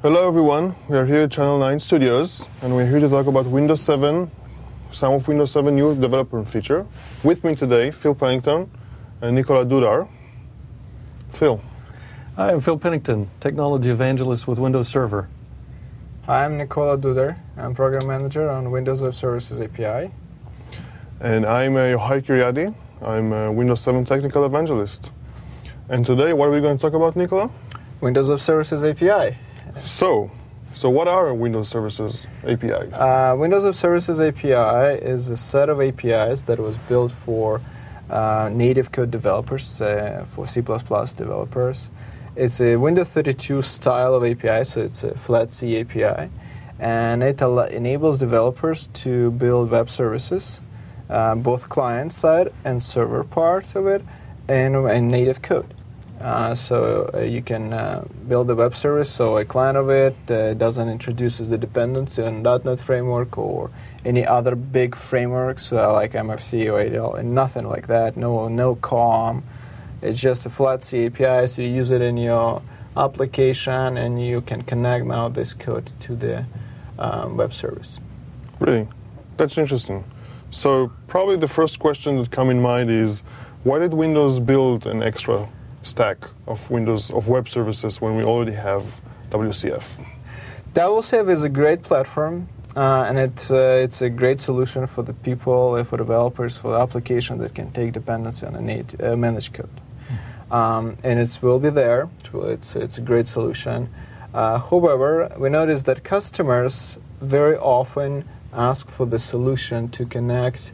Hello everyone, we are here at Channel 9 Studios and we're here to talk about Windows 7, some of Windows 7 new developer feature. With me today, Phil Pennington and Nicola Dudar. Phil. Hi, I'm Phil Pennington, Technology Evangelist with Windows Server. Hi, I'm Nicola Dudar. I'm Program Manager on Windows Web Services API. And I'm Yochai Kiryadi. I'm a Windows 7 Technical Evangelist. And today, what are we going to talk about, Nicola? Windows Web Services API. So what are Windows Services APIs? Windows Web Services API is a set of APIs that was built for native code developers, for C++ developers. It's a Windows 32 style of API, so it's a flat C API. And it enables developers to build web services, both client side and server part of it, and native code. So you can build a web service, so a client of it doesn't introduce the dependency on .NET framework or any other big frameworks like MFC or ADL, and nothing like that, no COM. It's just a flat C API, so you use it in your application and you can connect now this code to the web service. Really? That's interesting. So probably the first question that comes in mind is, why did Windows build an extra stack of Windows of web services when we already have WCF? WCF is a great platform, and it's a great solution for the people, for developers, for the application that can take dependency on a managed code. And it will be there. It's a great solution. However, we notice that customers very often ask for the solution to connect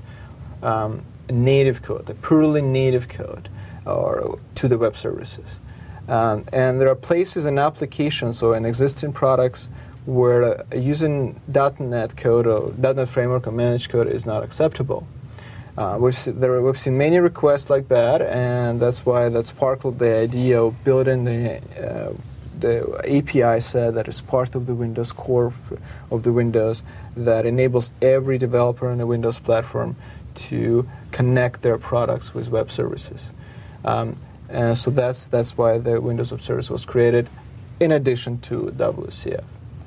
native code, a purely native code, or to the web services. And there are places and applications or in existing products where using .NET code or .NET Framework or managed code is not acceptable. We've seen many requests like that, and that's why that sparkled the idea of building the API set that is part of the Windows core of the Windows that enables every developer on the Windows platform to connect their products with web services. And so that's why the Windows Web Service was created, in addition to WCF.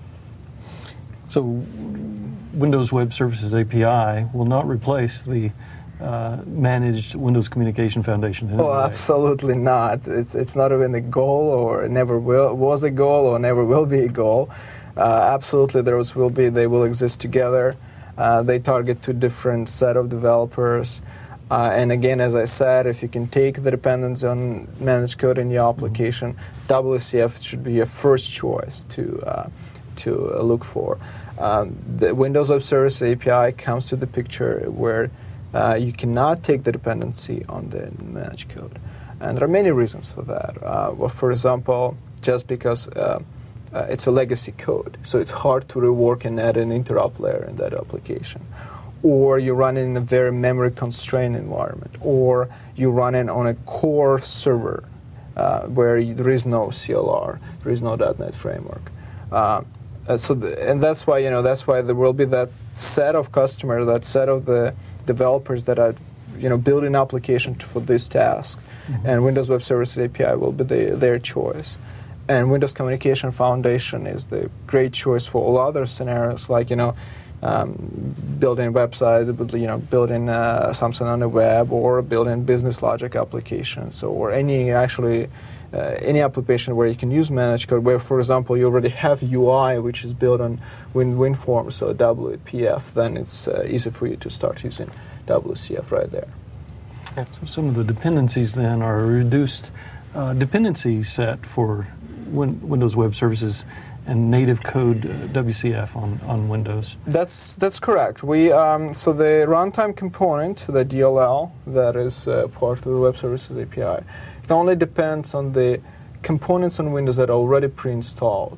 So Windows Web Services API will not replace the managed Windows Communication Foundation in any way. Absolutely not. It's not even a goal, or never was a goal, or never will be a goal. Absolutely, they will exist together. They target two different set of developers. And again, as I said, if you can take the dependency on managed code in your application, WCF should be your first choice to look for. The Windows Web Service API comes to the picture where you cannot take the dependency on the managed code. And there are many reasons for that. Well, for example, just because it's a legacy code, so it's hard to rework and add an interop layer in that application. Or you run it in a very memory-constrained environment, or you run it on a core server where there is no CLR, there is no .NET framework. And that's why there will be that set of customers, that set of the developers that are building application for this task, and Windows Web Services API will be their choice. And Windows Communication Foundation is the great choice for all other scenarios, like building a website, building something on the web, or building business logic applications, or any application where you can use managed code, where, for example, you already have UI which is built on WinForms or WPF, then it's easy for you to start using WCF right there. So some of the dependencies then are a reduced dependency set for Windows Web Services and native code WCF on Windows. That's correct. So the runtime component, the DLL, that is part of the Web Services API, it only depends on the components on Windows that are already pre-installed.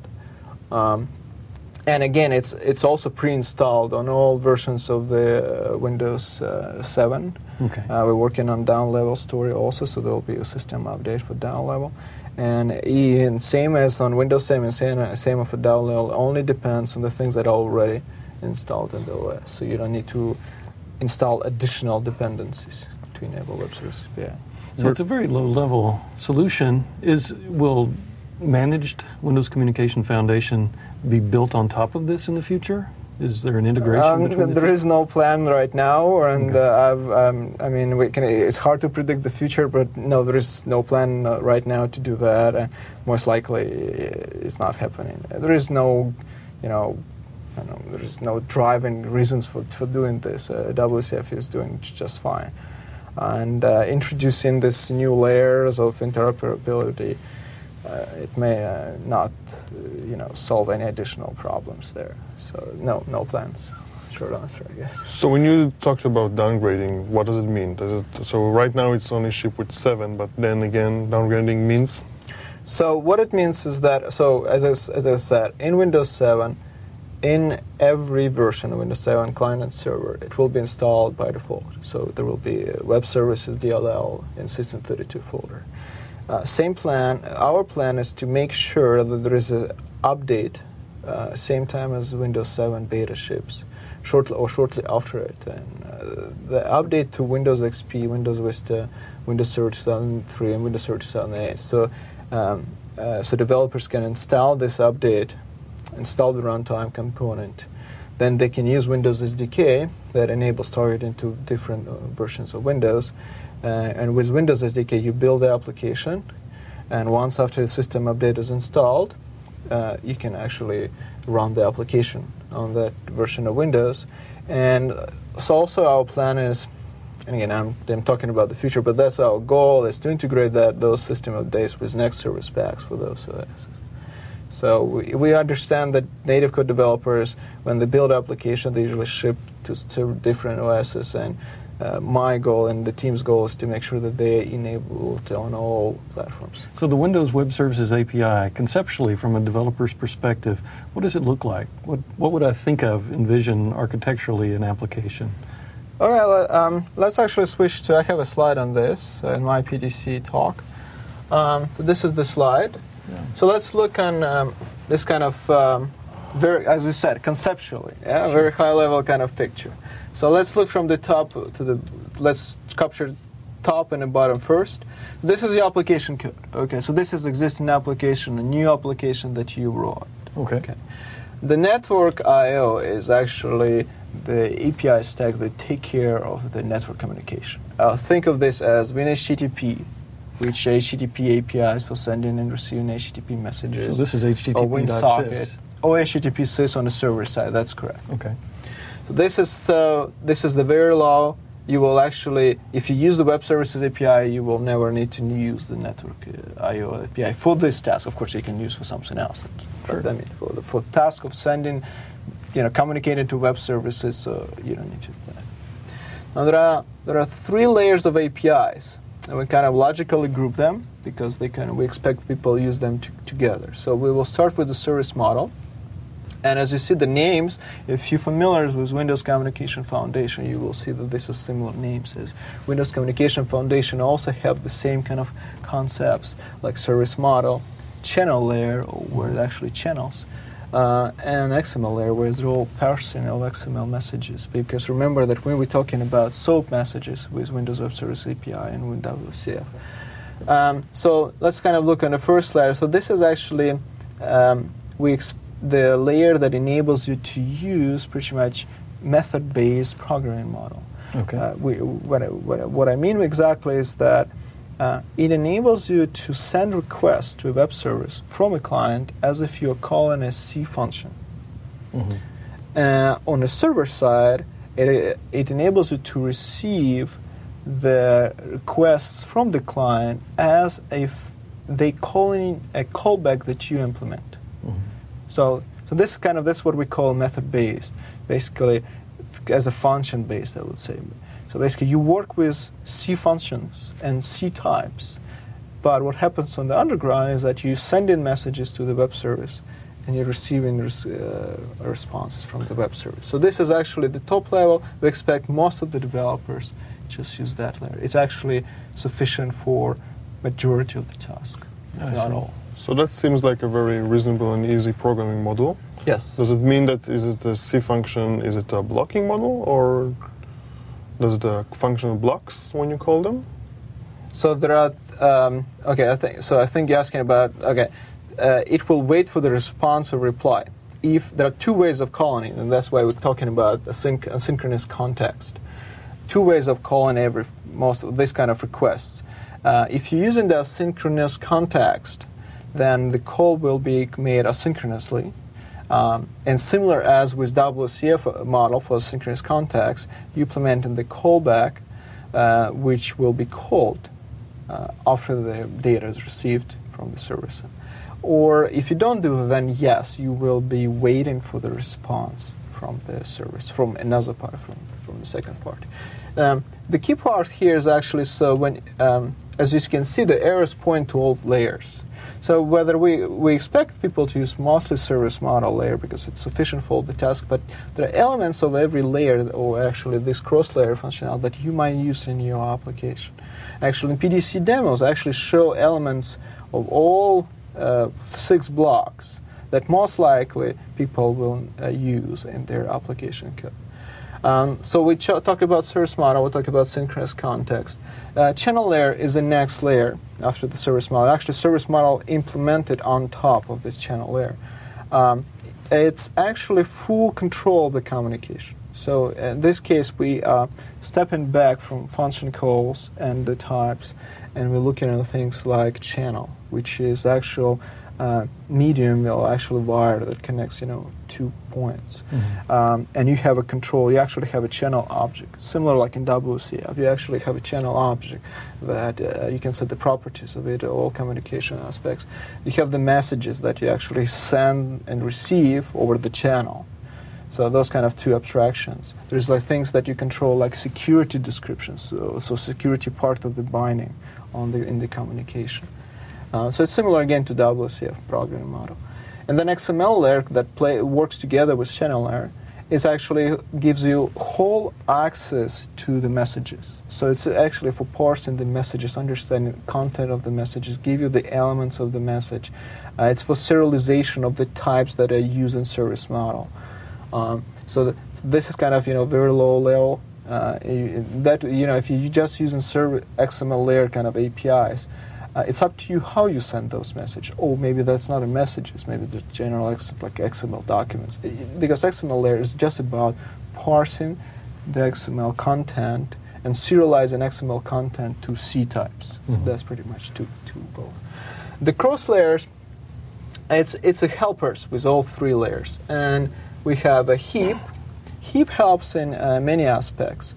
And again, it's also pre-installed on all versions of the Windows 7. Okay. We're working on down level story also, so there will be a system update for down level. And same as on Windows 7, same for down level, only depends on the things that are already installed in the OS. So you don't need to install additional dependencies to enable Web Services API. So it's a very low-level solution. Will managed Windows Communication Foundation be built on top of this in the future? Is there an integration between There is no plan right now, and I mean, it's hard to predict the future, but no, there is no plan right now to do that, and most likely it's not happening. There is no, there is no driving reasons for doing this. WCF is doing just fine, and introducing these new layers of interoperability, it may not, solve any additional problems there. So no plans. Short answer, I guess. So when you talked about downgrading, what does it mean? So right now it's only shipped with 7, but then again, downgrading means? So what it means is that, as I said, in Windows 7, in every version of Windows 7 client and server, it will be installed by default. So there will be Web Services DLL in System32 folder. Same plan. Our plan is to make sure that there is an update same time as Windows 7 beta ships, shortly after it. And the update to Windows XP, Windows Vista, Windows Server 2003, and Windows Server 2008. So developers can install this update, install the runtime component. Then they can use Windows SDK that enables targeting to different versions of Windows. And with Windows SDK, you build the application, and once after the system update is installed, you can actually run the application on that version of Windows. And so also our plan is, and again, I'm talking about the future, but that's our goal, is to integrate those system updates with next service packs for those OSs. So we understand that native code developers, when they build application, they usually ship to different OSs, and my goal and the team's goal is to make sure that they enable it on all platforms. So the Windows Web Services API, conceptually, from a developer's perspective, what does it look like? What would I envision architecturally an application? Okay, let's actually switch to, I have a slide on this in my PDC talk. So this is the slide. Yeah. So let's look on this kind of, very, as we said, conceptually, sure. Very high-level kind of picture. So let's look from the top to let's capture top and the bottom first. This is the application code. Okay, so this is existing application, a new application that you wrote. Okay. The network I/O is actually the API stack that take care of the network communication. Think of this as WinHTTP, which HTTP APIs for sending and receiving HTTP messages. So this is HTTP.sys. Or HTTP sys on the server side. That's correct. Okay. So this is the very low. You will actually, if you use the Web Services API, you will never need to use the network I/O API for this task. Of course, you can use for something else. Sure. But I mean, for the task of sending, communicating to web services, you don't need to do that. Now there are 3 layers of APIs, and we kind of logically group them because we expect people to use them together. So we will start with the service model. And as you see the names, if you're familiar with Windows Communication Foundation, you will see that this is similar names as Windows Communication Foundation also have the same kind of concepts like service model, channel layer, where it's actually channels, and XML layer, where it's all parsing of XML messages. Because remember that when we're talking about SOAP messages with Windows Web Service API and Windows WCF. So let's kind of look on the first layer. So this is actually the layer that enables you to use pretty much method-based programming model. Okay. What I mean exactly is that it enables you to send requests to a web service from a client as if you're calling a C function. Mm-hmm. On the server side, it enables you to receive the requests from the client as if they calling a callback that you implement. Mm-hmm. So this that's what we call method-based, basically as a function-based, I would say. So basically you work with C functions and C types, but what happens on the underground is that you send in messages to the web service and you're receiving responses from the web service. So this is actually the top level. We expect most of the developers just use that layer. It's actually sufficient for majority of the task, if not all. So that seems like a very reasonable and easy programming model. Yes. Does it mean that is it a C function, is it a blocking model, or does it function blocks when you call them? So there are, I think you're asking about, it will wait for the response or reply. If there are two ways of calling it, and that's why we're talking about asynchronous context. Two ways of calling most of this kind of requests. If you're using the asynchronous context, then the call will be made asynchronously. And similar as with WCF model for asynchronous context, you implement in the callback, which will be called after the data is received from the service. Or if you don't do that, then yes, you will be waiting for the response from the service, from another party, from the second party. The key part here is actually, so when, as you can see, the errors point to all layers. So whether we expect people to use mostly service model layer because it's sufficient for the task, but there are elements of every layer, or actually this cross-layer functionality that you might use in your application. Actually, in PDC demos, I actually show elements of all 6 blocks that most likely people will use in their application code. So we talk about service model, we talk about synchronous context. Channel layer is the next layer after the service model. Actually, service model implemented on top of this channel layer. It's actually full control of the communication. So in this case, we are stepping back from function calls and the types, and we're looking at things like channel, which is actual medium or actual wire that connects, 2 points. Mm-hmm. And you have a control. You actually have a channel object, similar like in WCF. You actually have a channel object that you can set the properties of it, all communication aspects. You have the messages that you actually send and receive over the channel. So those kind of 2 abstractions. There's like things that you control, like security descriptions. So security part of the binding in the communication. So it's similar again to WCF programming model. And then XML layer that works together with channel layer is actually gives you whole access to the messages. So it's actually for parsing the messages, understanding content of the messages, give you the elements of the message. It's for serialization of the types that are used in service model. So this is kind of very low level. If you're just using XML layer kind of APIs, it's up to you how you send those messages. Or maybe that's not a message, it's maybe the general like XML documents. Because XML layer is just about parsing the XML content and serializing XML content to C types. Mm-hmm. So that's pretty much to both. The cross layers, it's a helpers with all 3 layers. And we have a heap. Heap helps in many aspects.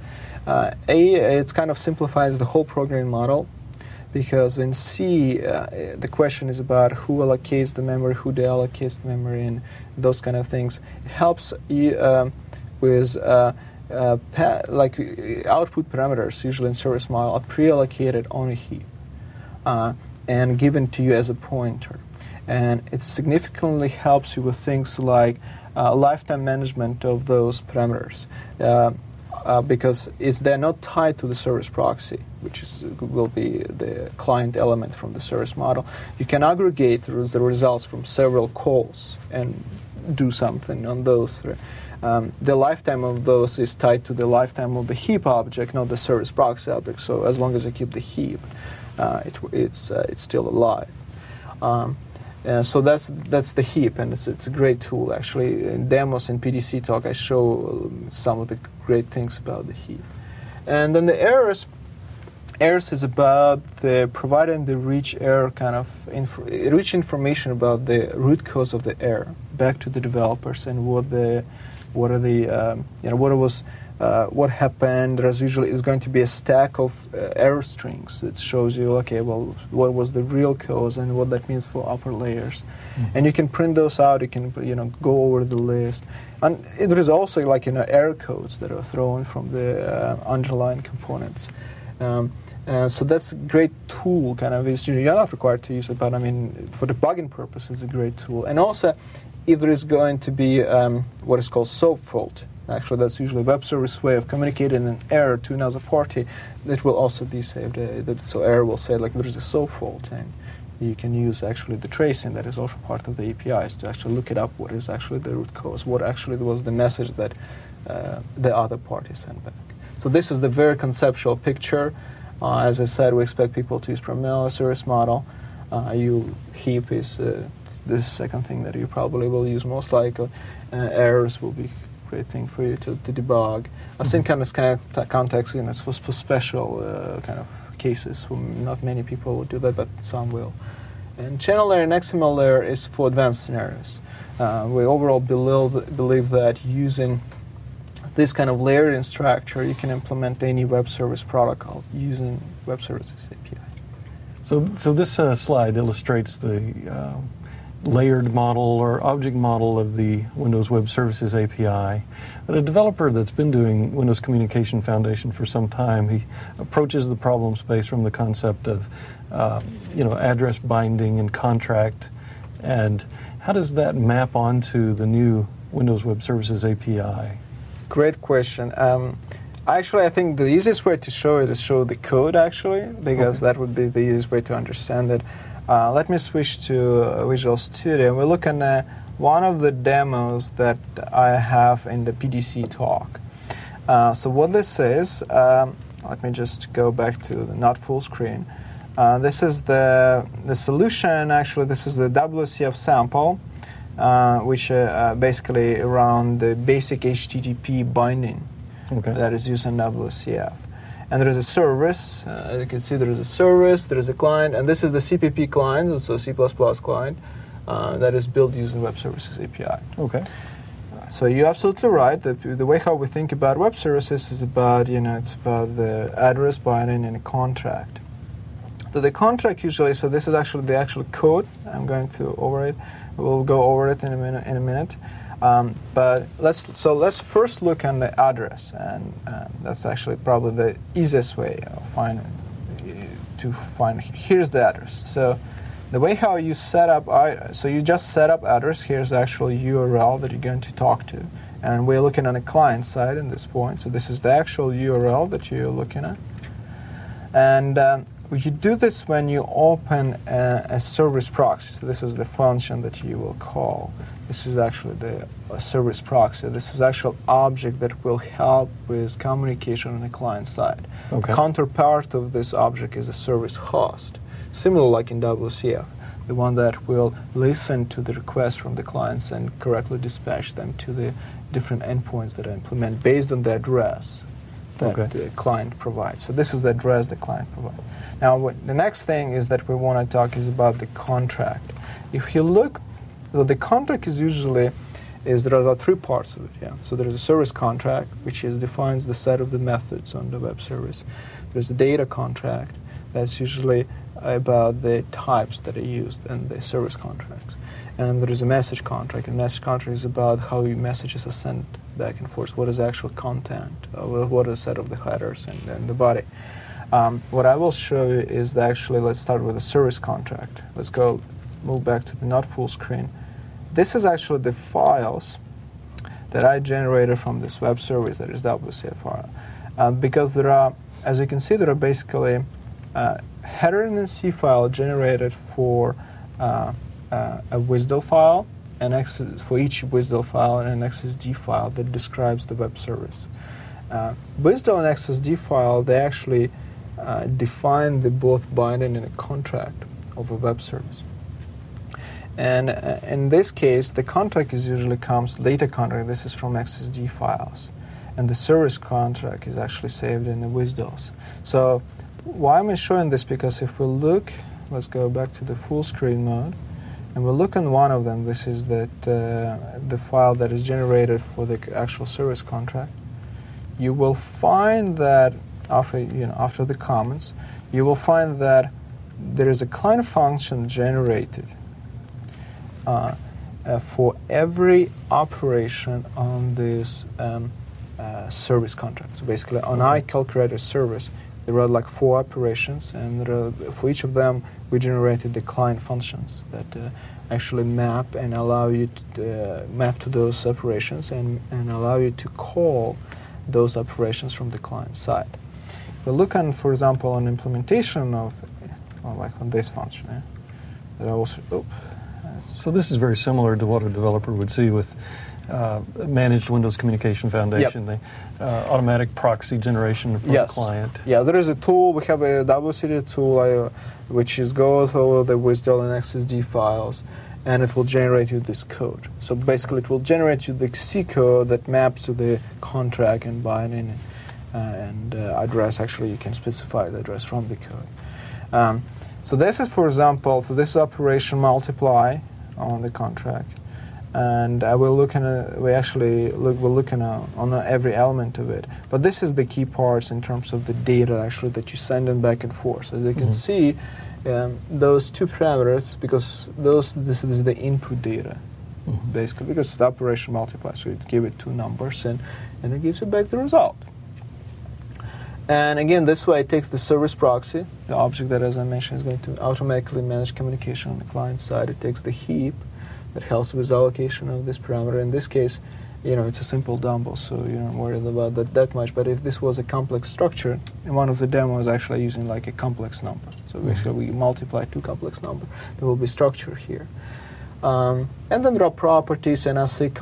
It kind of simplifies the whole programming model, because in C, the question is about who allocates the memory, who deallocates the memory, and those kind of things. It helps you with like output parameters, usually in service model, are pre-allocated on a heap and given to you as a pointer. And it significantly helps you with things like lifetime management of those parameters. Because they're not tied to the service proxy, which will be the client element from the service model. You can aggregate the results from several calls and do something on those. The lifetime of those is tied to the lifetime of the heap object, not the service proxy object. So as long as you keep the heap, it's still alive. So that's the heap, and it's a great tool. Actually, in demos and PDC talk, I show some of the great things about the heap. And then the errors is about providing the rich error kind of rich information about the root cause of the error back to the developers and what happened. There's usually is going to be a stack of error strings that shows you, okay, well, what was the real cause and what that means for upper layers. Mm-hmm. And you can print those out. You can go over the list. And there is also error codes that are thrown from the underlying components. So that's a great tool. You're not required to use it, but for debugging purposes, it's a great tool. And also, if there is going to be what is called soap fault. Actually, that's usually a web service way of communicating an error to another party that will also be saved. So error will say there is a soap fault, and you can use actually the tracing that is also part of the APIs to actually look it up what is actually the root cause, what actually was the message that the other party sent back. So this is the very conceptual picture. As I said, we expect people to use primarily service model. Heap is the second thing that you probably will use most likely. Errors will be a great thing for you to debug. Asynchronous context, it's for special kind of cases. Not many people will do that, but some will. And channel layer and XML layer is for advanced scenarios. We overall believe that using this kind of layering structure, you can implement any web service protocol using Web Services API. So this slide illustrates the layered model or object model of the Windows Web Services API. But a developer that's been doing Windows Communication Foundation for some time, he approaches the problem space from the concept of address binding and contract. And how does that map onto the new Windows Web Services API? Great question. Actually, I think the easiest way to show it is show the code, actually, because that would be the easiest way to understand it. Let me switch to Visual Studio. We're looking at one of the demos that I have in the PDC talk. So what this is, let me just go back to the not full screen. This is the solution. Actually, this is the WCF sample, which basically around the basic HTTP binding that is used in WCF. And there is a service. As you can see, there is a service, there is a client, and this is the CPP client, so C++ client, that is built using Web Services API. Okay. So you're absolutely right. The way how we think about web services is about, it's about the address binding and a contract. So the contract usually, so this is actually the actual code. I'm going to over it. We'll go over it in a minute. But let's first look at the address, and that's actually probably the easiest way of finding. Here's the address. So the way how you set up, so you just set up address. Here's the actual URL that you're going to talk to, and we're looking on the client side at this point. So this is the actual URL that you're looking at, and you do this when you open a service proxy. So this is the function that you will call. This is actually the service proxy. This is actual object that will help with communication on the client side. Okay. Counterpart of this object is a service host, similar like in WCF, the one that will listen to the requests from the clients and correctly dispatch them to the different endpoints that are implemented based on the address that the client provides. So this is the address the client provides. Now, the next thing is that we want to talk is about the contract. If you look, so the contract is usually, there are three parts of it. Yeah. So there is a service contract, which defines the set of the methods on the web service. There's a data contract, that's usually about the types that are used in the service contracts. And there is a message contract. And message contract is about how your messages are sent back and forth. What is the actual content? What is the set of the headers and the body? What I will show you is that actually, let's start with the service contract. Let's move back to the not full screen. This is actually the files that I generated from this web service that is WCF file. Because there are, as you can see, there are basically header and C file generated for a WSDL file, for each WSDL file, and an XSD file that describes the web service. WSDL and XSD file, they actually define the both binding and a contract of a web service. And in this case, the contract usually comes, data contract, this is from XSD files. And the service contract is actually saved in the WSDLs. So why am I showing this? Because if we look, let's go back to the full screen mode, and we'll look on one of them. This is the file that is generated for the actual service contract. You will find that after the comments, you will find that there is a client function generated for every operation on this service contract. So basically, on I calculator service, there are like 4 operations, and for each of them, we generated the client functions that actually map and allow you to map to those operations and allow you to call those operations from the client side. If we look on, for example, on implementation of, like on this function, that I also, so this is very similar to what a developer would see with managed Windows Communication Foundation, the automatic proxy generation for the client. Yeah, there is a tool. We have a WCD tool which goes over the WSDL and XSD files and it will generate you this code. So basically, it will generate you the C code that maps to the contract and binding and address. Actually, you can specify the address from the code. So this is, for example, so this is operation multiply on the contract, and we're looking at on every element of it. But this is the key parts in terms of the data actually that you send in back and forth. As you can see, those two parameters, because this is the input data, basically, because it's the operation multiply. So you give it two numbers, and it gives you back the result. And again, this way it takes the service proxy, the object that, as I mentioned, is going to automatically manage communication on the client side. It takes the heap that helps with allocation of this parameter. In this case, it's a simple dumbbell, so you're not worried about that much. But if this was a complex structure, and one of the demos is actually using like a complex number. So basically, we multiply two complex numbers. There will be structure here. And then there are properties and async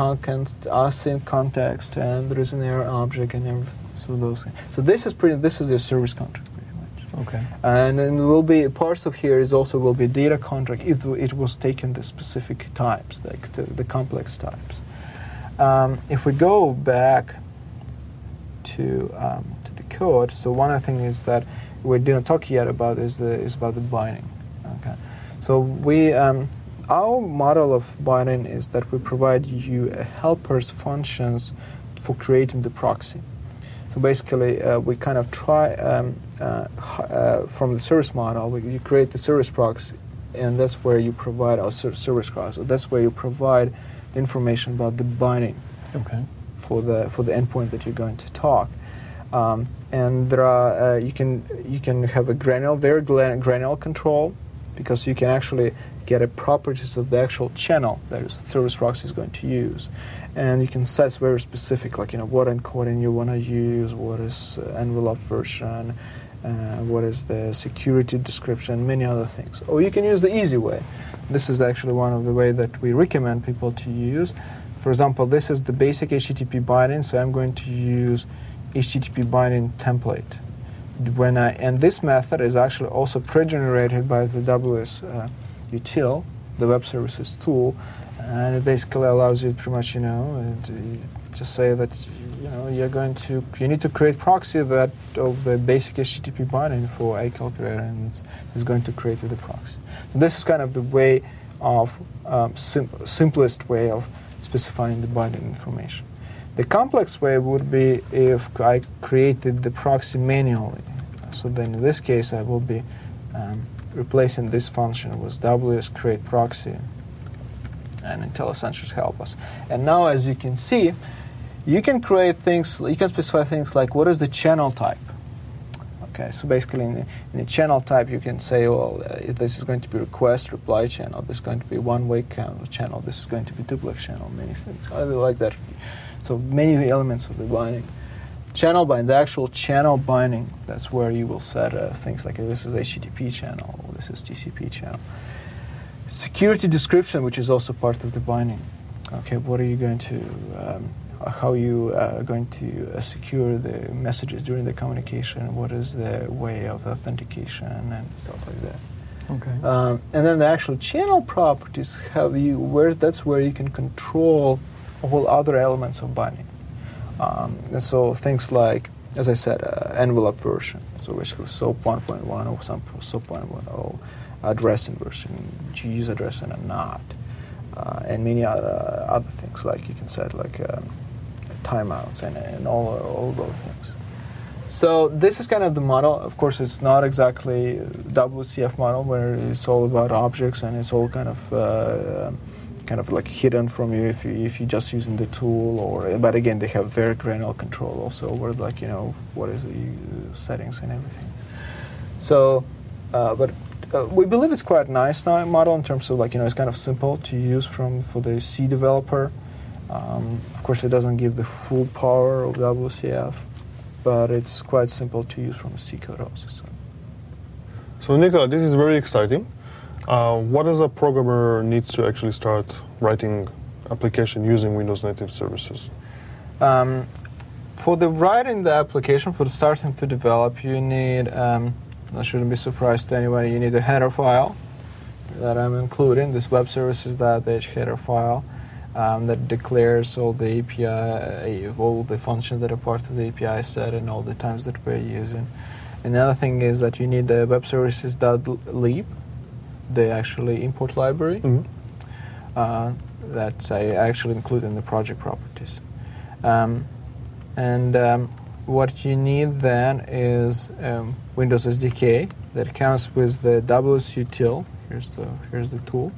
context, and there is an error object and everything. So this is your service contract pretty much. Okay. And then will be parts of here will be data contract if it was taken the specific types, like the complex types. If we go back to the code, so one of the things is that we didn't talk yet about is about the binding. Okay. So our model of binding is that we provide you helpers functions for creating the proxy. So basically, we kind of try from the service model. You create the service proxy, and that's where you provide our service class. So that's where you provide the information about the binding for the endpoint that you're going to talk. And there are you can have a very granular control, because you can actually get a properties of the actual channel that the service proxy is going to use. And you can set very specific, like what encoding you want to use, what is envelope version, what is the security description, many other things. Or you can use the easy way. This is actually one of the ways that we recommend people to use. For example, this is the basic HTTP binding, so I'm going to use HTTP binding template. And this method is actually also pre-generated by the WS util, the web services tool, and it basically allows you pretty much, just say that you need to create proxy of the basic HTTP binding for a calculator, and it's going to create the proxy. So this is kind of the way of simplest way of specifying the binding information. The complex way would be if I created the proxy manually. So then in this case, I will be replacing this function with ws create proxy, and IntelliSense should help us. And now, as you can see, you can create things, you can specify things like what is the channel type. Okay, so basically in the channel type, you can say, well, this is going to be request, reply channel, this is going to be one-way channel, this is going to be duplex channel, many things. I really like that. So many of the elements of the binding. Channel binding, the actual channel binding, that's where you will set things like this is HTTP channel, or this is TCP channel. Security description, which is also part of the binding. Okay, what are you going to, how you are going to secure the messages during the communication? What is the way of authentication and stuff like that? Okay. And then the actual channel properties that's where you can control all other elements of binding. So things like, as I said, envelope version, so basically SOAP 1.1 or some SOAP 1.0, addressing version, do you use addressing or not, and many other things like you can set like timeouts and all those things. So this is kind of the model. Of course, it's not exactly WCF model where it's all about objects and it's all kind of like hidden from you if you just using the tool, but again they have very granular control also over like what is the settings and everything. So, but we believe it's quite nice now model in terms of like it's kind of simple to use for the C developer. Of course, it doesn't give the full power of WCF, but it's quite simple to use from C code also. So Nikola, this is very exciting. What does a programmer need to actually start writing application using Windows native services? For the writing the application, for starting to develop, you need, that shouldn't be a surprise to anyone, you need a header file. that I'm including, this web services.h header file that declares all the API, all the functions that are part of the API set and all the times that we're using. Another thing is that you need the web services.lib, the actually import library. That I actually include in the project properties. What you need then is Windows SDK that comes with the wsutil. Here's the tool.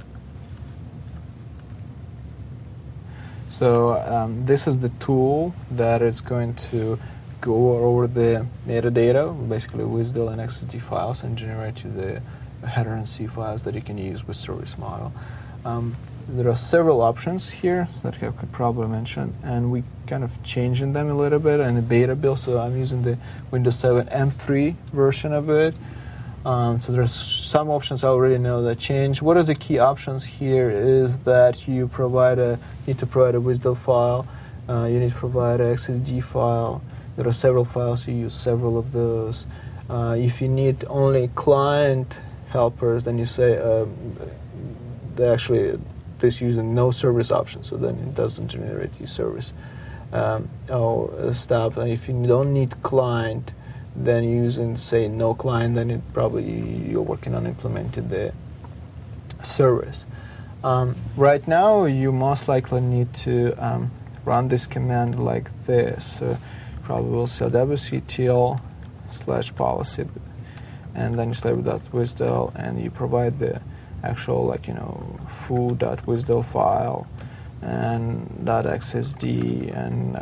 So this is the tool that is going to go over the metadata, basically WSDL and XSD files, and generate you the header and C files that you can use with service model. There are several options here that I could probably mention, and we kind of changing them a little bit in the beta build. So I'm using the Windows 7 M3 version of it. So there's some options I already know that change. What are the key options here is that you need to provide a WSDL file, you need to provide an XSD file. There are several files, you use several of those. If you need only client helpers, then you say this using no service option, so then it doesn't generate you service or stuff. And if you don't need client, then using say no client, then it probably you're working on implementing the service. Right now, you most likely need to run this command like this. So probably will say wctl/policy, and then you select .wsdl, and you provide the actual foo.wsdl file and .xsd and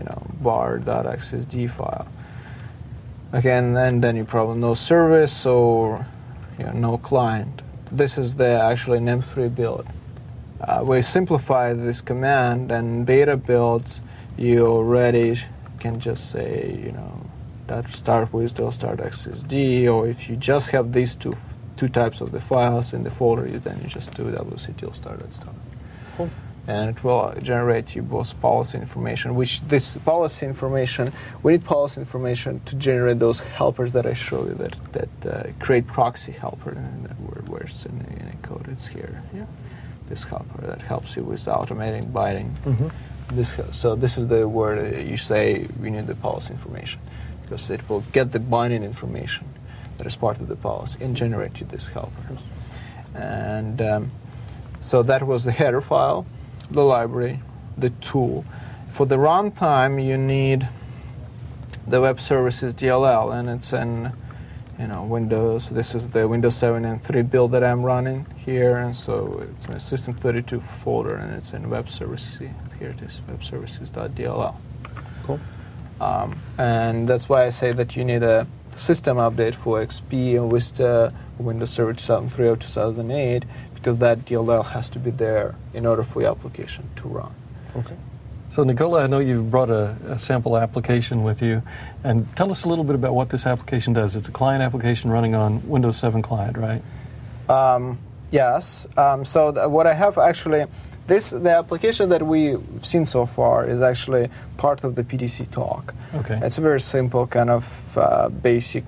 bar.xsd file. Again, and then you probably no service or no client. This is the actually M3 build. We simplify this command, and beta builds you already can just say start WSDL, start XSD, or if you just have these two types of the files in the folder, then you just do wctl start. Cool. And it will generate you both policy information, which this policy information, we need policy information to generate those helpers that I show you that create proxy helper, and that where it's in the code, it's here. Yeah, this helper that helps you with automating binding. So this is the word you say we need the policy information, because it will get the binding information that is part of the policy and generate you this helper. And so that was the header file, the library, the tool. For the runtime, you need the web services DLL, and it's in Windows. This is the Windows 7 and 3 build that I'm running here, and so it's in a System32 folder, and it's in web services. Here it is, web services.dll. Cool. And that's why I say that you need a system update for XP and Vista, Windows Server 2003 or 2008, because that DLL has to be there in order for your application to run. Okay. So Nikola, I know you've brought a sample application with you, and tell us a little bit about what this application does. It's a client application running on Windows 7 client, right? Yes. So what I have actually, the application that we've seen so far is actually part of the PDC talk. Okay. It's a very simple kind of basic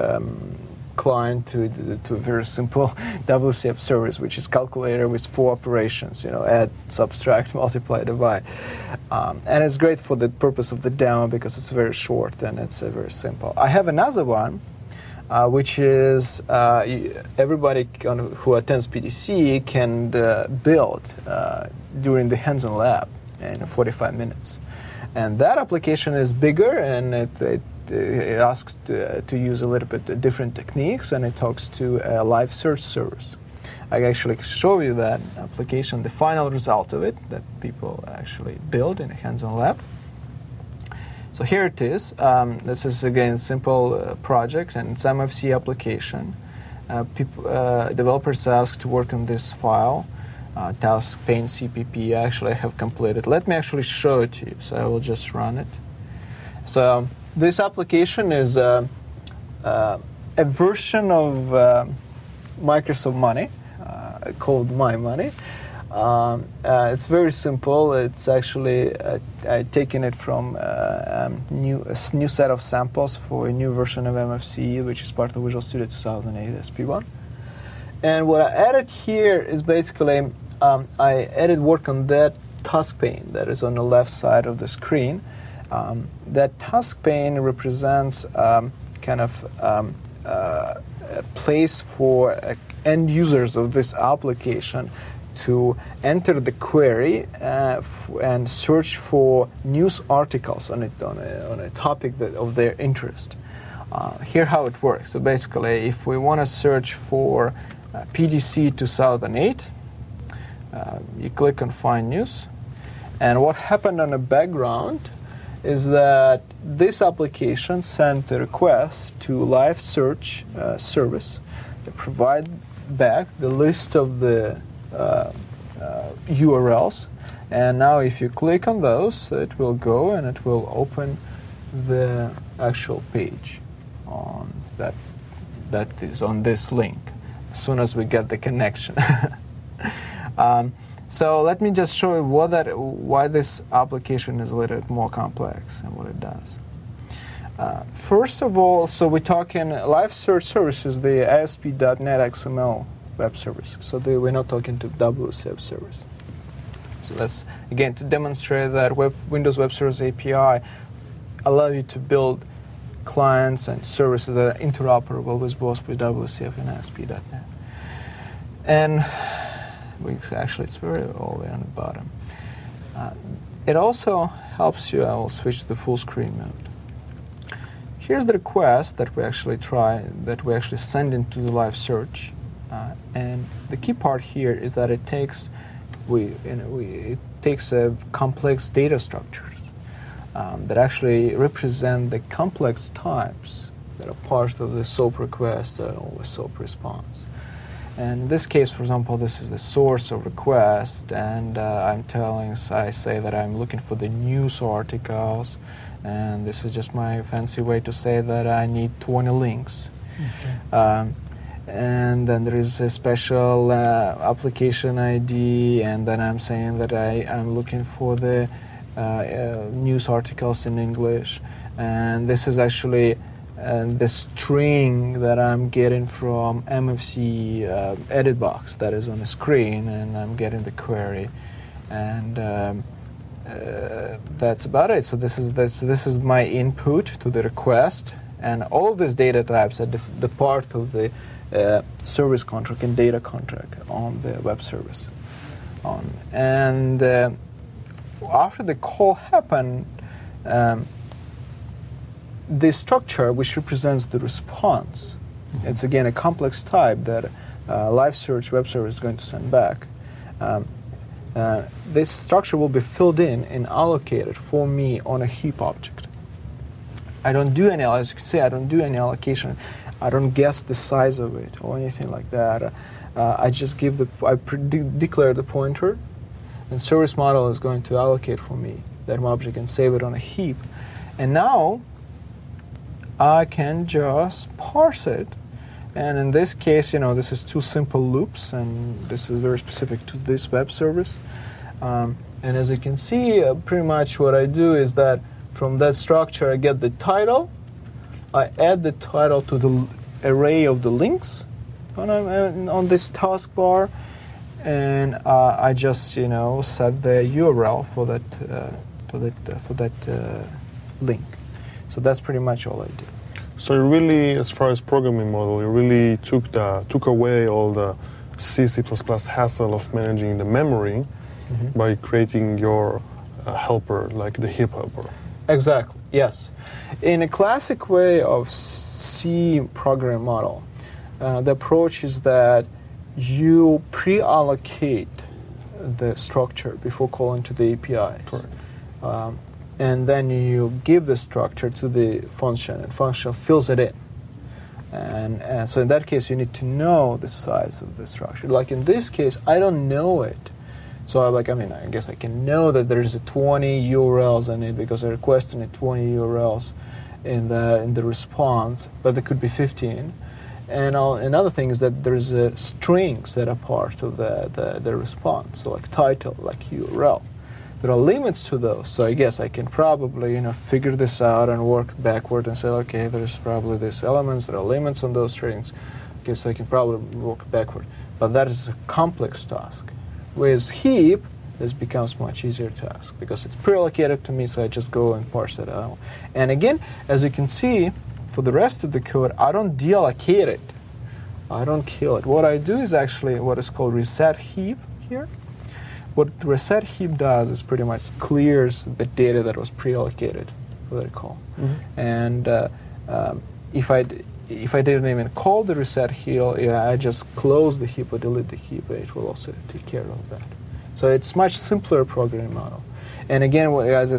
client to a very simple WCF service, which is calculator with 4 operations, add, subtract, multiply, divide. And it's great for the purpose of the demo because it's very short and it's very simple. I have another one, which is everybody who attends PDC can build during the hands-on lab in 45 minutes. And that application is bigger, and it asks to use a little bit different techniques, and it talks to a live search service. I actually show you that application, the final result of it that people actually build in a hands-on lab. So here it is. This is again a simple project, and it's MFC application. Developers asked to work on this file. Task pane CPP actually I have completed. Let me actually show it to you. So I will just run it. So this application is a version of Microsoft Money called My Money. It's very simple. It's actually taken it from a new set of samples for a new version of MFC, which is part of Visual Studio 2008 SP1. And what I added here is basically I added work on that task pane that is on the left side of the screen. That task pane represents kind of a place for end users of this application to enter the query and search for news articles on a topic of their interest. Here how it works. So basically, if we want to search for PDC 2008, you click on Find News, and what happened on the background is that this application sent a request to Live Search service that provide back the list of the URLs, and now if you click on those, it will go and it will open the actual page on that is on this link as soon as we get the connection. So let me just show you why this application is a little bit more complex and what it does. First of all, so we're talking Live Search services, the ASP.NET XML web service. So we're not talking to WSF service. So that's, again, to demonstrate that Windows Web Service API allow you to build clients and services that are interoperable with both with WCF and ASP.NET. And it's very all the way on the bottom. It also helps you. I will switch to the full screen mode. Here's the request that we actually send into the Live Search, and the key part here is that it takes a complex data structures that actually represent the complex types that are part of the SOAP request or the SOAP response. And in this case, for example, this is the source of request, and I say that I'm looking for the news articles, and this is just my fancy way to say that I need 20 links. Okay. And then there is a special application ID, and then I'm saying that I'm looking for the news articles in English, and this is actually the string that I'm getting from MFC edit box that is on the screen, and I'm getting the query, and that's about it. So this is my input to the request, and all of these data types are the part of the service contract and data contract on the web service. And after the call happened, the structure which represents the response, it's again a complex type that Live Search web service is going to send back. This structure will be filled in and allocated for me on a heap object. I don't do any, as you can see, I don't do any allocation. I don't guess the size of it or anything like that. I just declare the pointer, and service model is going to allocate for me that object and save it on a heap. And now I can just parse it. And in this case, this is two simple loops, and this is very specific to this web service. And as you can see, pretty much what I do is that from that structure, I get the title. I add the title to the array of the links on this taskbar, and I just set the URL for that link. So that's pretty much all I do. So you really, as far as programming model, you really took away all the C++ hassle of managing the memory by creating your helper, like the heap helper. Exactly, yes. In a classic way of C programming model, the approach is that you pre-allocate the structure before calling to the APIs. Correct. And then you give the structure to the function, and function fills it in. And so in that case, you need to know the size of the structure. Like in this case, I don't know it. So I guess I can know that there's a 20 URLs in it because I requested 20 URLs in the response, but there could be 15. And another thing is that there's strings that are part of the response, so like title, like URL. There are limits to those, so I guess I can probably figure this out and work backward and say, okay, there's probably these elements, there are limits on those strings. okay, so I can probably work backward. But that is a complex task. With heap, this becomes much easier task because it's pre-allocated to me, so I just go and parse it out. And again, as you can see, for the rest of the code, I don't deallocate it. I don't kill it. What I do is actually what is called reset heap here. What reset heap does is pretty much clears the data that was pre-allocated for the call. And if I didn't even call the reset heap, I just close the heap or delete the heap, it will also take care of that. So it's much simpler programming model. And again,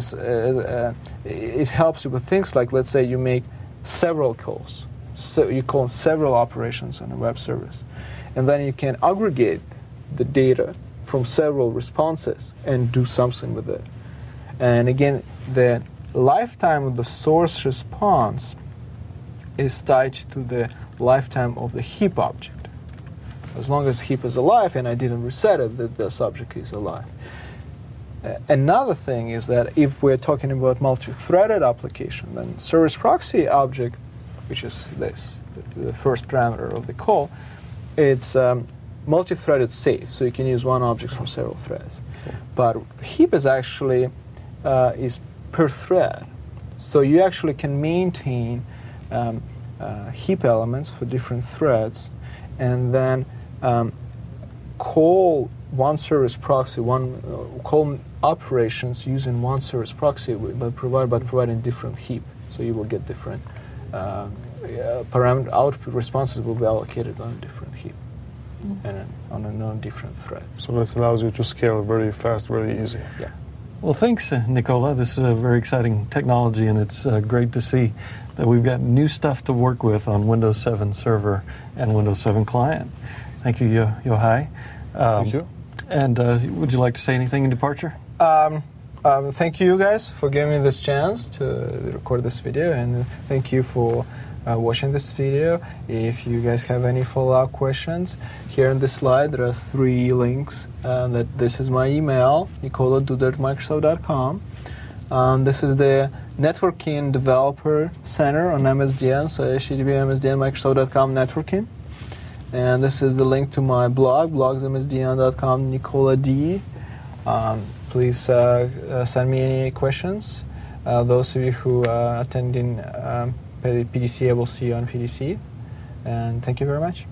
it helps you with things like, let's say you make several calls. So you call several operations on a web service. And then you can aggregate the data from several responses and do something with it. And again, the lifetime of the source response is tied to the lifetime of the heap object. As long as heap is alive and I didn't reset it, that this object is alive. Another thing is that if we're talking about multi-threaded application, then service proxy object, which is this, the first parameter of the call, it's multi-threaded safe, so you can use one object from several threads. But heap is actually is per thread, so you actually can maintain heap elements for different threads, and then call one service proxy, call operations using one service proxy, but providing different heap. So you will get different parameter output responses will be allocated on a different heap and on different threads. So this allows you to scale very fast, very easy. Yeah. Well, thanks, Nikola. This is a very exciting technology, and it's great to see that we've got new stuff to work with on Windows 7 Server and Windows 7 Client. Thank you, Yohai. Thank you. And would you like to say anything in departure? Thank you guys for giving me this chance to record this video, and thank you for watching this video. If you guys have any follow-up questions, here on this slide there are 3 links. This is my email, nikoladuda@microsoft.com. This is the Networking Developer Center on MSDN, so HTTP MSDN Microsoft.com networking. And this is the link to my blog, blogsmsdn.com, Nikola D. Please send me any questions. Those of you who are attending PDC, I will see you on PDC. And thank you very much.